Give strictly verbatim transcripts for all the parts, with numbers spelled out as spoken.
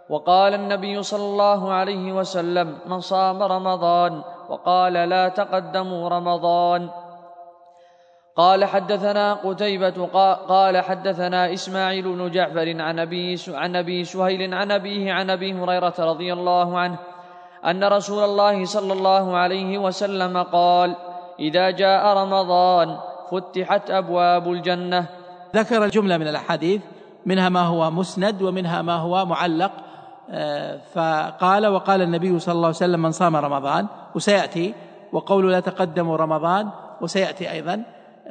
وقال النبي صلى الله عليه وسلم: من صام رمضان. وقال: لا تقدموا رمضان. قال حدثنا قتيبة قال حدثنا إسماعيل بن جعفر عن أبي عن أبي سهيل عن أبيه عن أبي هريرة رضي الله عنه أن رسول الله صلى الله عليه وسلم قال: إذا جاء رمضان فتحت أبواب الجنة. ذكر الجملة من الأحاديث، منها ما هو مسند ومنها ما هو معلق. فقال: وقال النبي صلى الله عليه وسلم: من صام رمضان، وسيأتي، وقول لا تقدموا رمضان وسيأتي أيضا.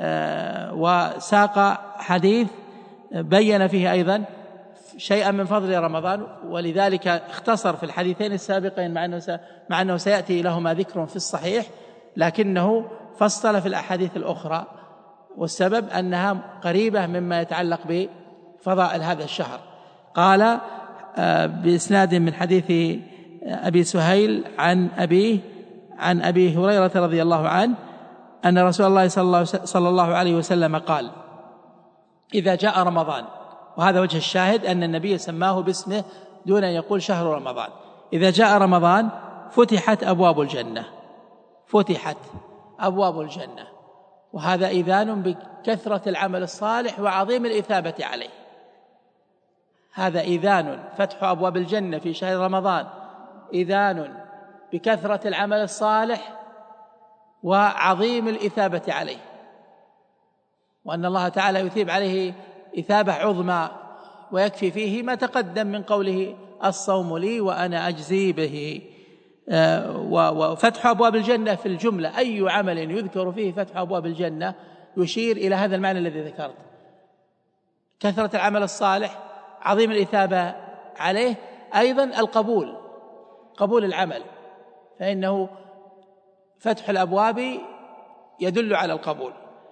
وساق حديث بين فيه أيضا شيئا من فضل رمضان، ولذلك اختصر في الحديثين السابقين مع أنه, مع أنه سيأتي لهما ذكر في الصحيح، لكنه فصل في الأحاديث الأخرى، والسبب أنها قريبة مما يتعلق بفضائل هذا الشهر. قال بإسناد من حديث أبي سهيل عن أبيه عن أبي هريرة رضي الله عنه أن رسول الله صلى الله عليه وسلم قال: إذا جاء رمضان، وهذا وجه الشاهد أن النبي سماه باسمه دون أن يقول شهر رمضان. إذا جاء رمضان فتحت أبواب الجنة، فتحت أبواب الجنة، وهذا إذان بكثرة العمل الصالح وعظيم الإثابة عليه. هذا إذان، فتح أبواب الجنة في شهر رمضان إذان بكثرة العمل الصالح وعظيم الإثابة عليه، وأن الله تعالى يثيب عليه إثابة عظمى، ويكفي فيه ما تقدم من قوله: الصوم لي وأنا أجزي به. وفتح أبواب الجنة في الجملة، أي عمل يذكر فيه فتح أبواب الجنة يشير إلى هذا المعنى الذي ذكرت: كثرة العمل الصالح، عظيم الإثابة عليه، أيضا القبول، قبول العمل، فإنه فتح الأبواب يدل على القبول.